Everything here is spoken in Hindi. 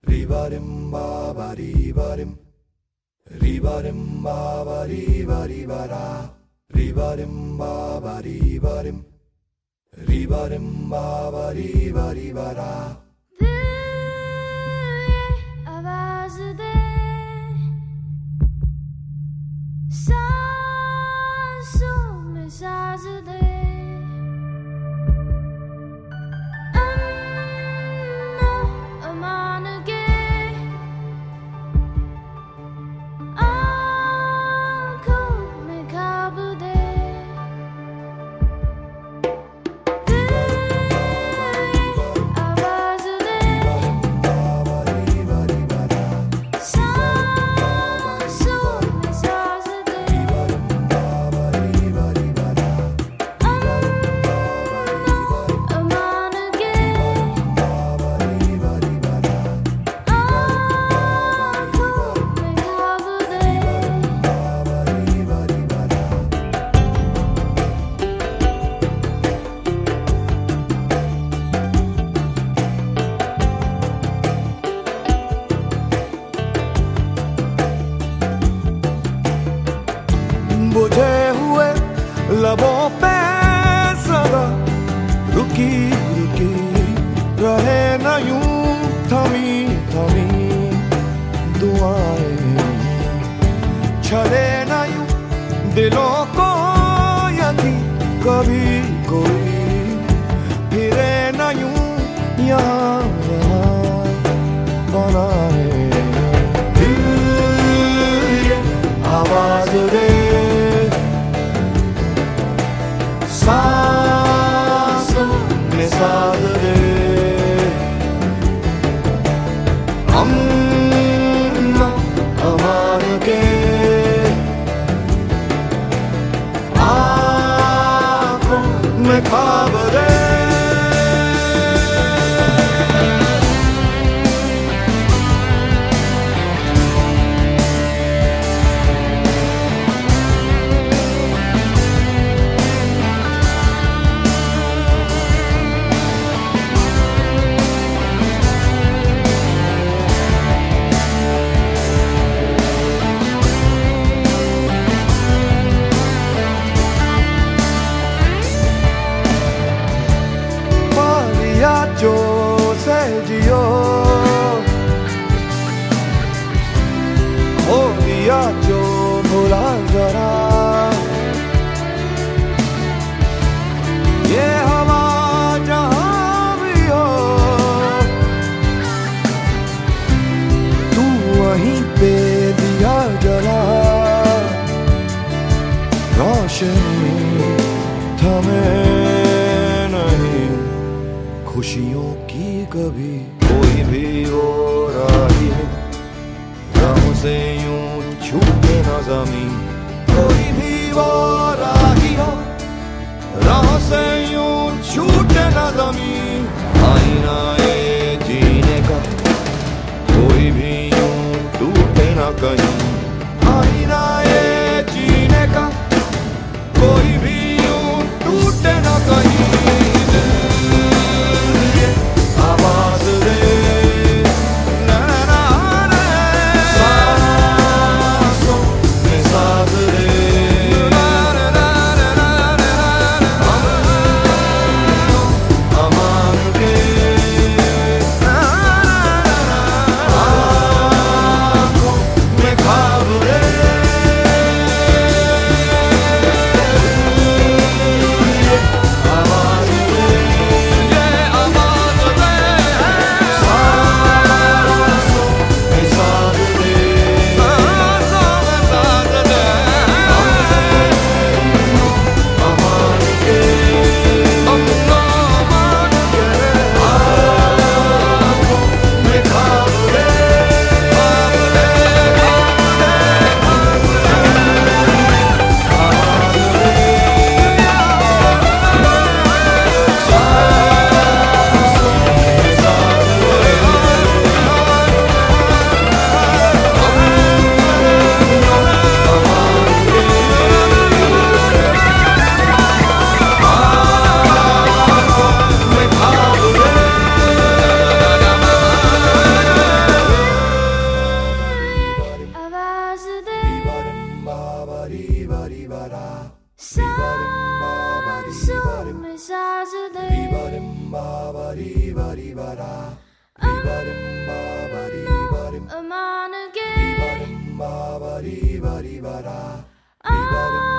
Rivarim baba rivarim, rivarim baba riva rivara, rivarim baba rivarim, rivarim baba riva rivara. आवाज दे सांसों में साज दे अमान के आँखों में ख्वाब दे आवाज दे सांसों में साज दे अमान के बुझे हुए लबों पे सदा रुकी रुकी रहे न यूं थमी थमी दुआएं, छले न यूं दिलों को यदि कभी कोई फिरे न यूं यहाँ यहाँ बनाए दिल ये आवाज दे सांसों में साज दे अम्मा अमान के आँखों में ख्वाब दे जो से जियो हो दिया जो भुला जरा ये हवा जहाँ भी हो तू वहीं पे दिया जला रोशनी थमे खुशियों की कभी कोई भी हो रही है राहों से यूं छूटे न ज़मीं, कोई भी वो राही हो राहों से यूं छूटे न ज़मीं, आईना ये जीने का कोई भी यूं टूटे न कहीं, आईना ये जीने का कोई भी यूं टूटे न कहीं। आवाज दे ना ना ना ना सांसों में साज दे ना ना ना ना ना अमान के सांसों में साज दे अमान के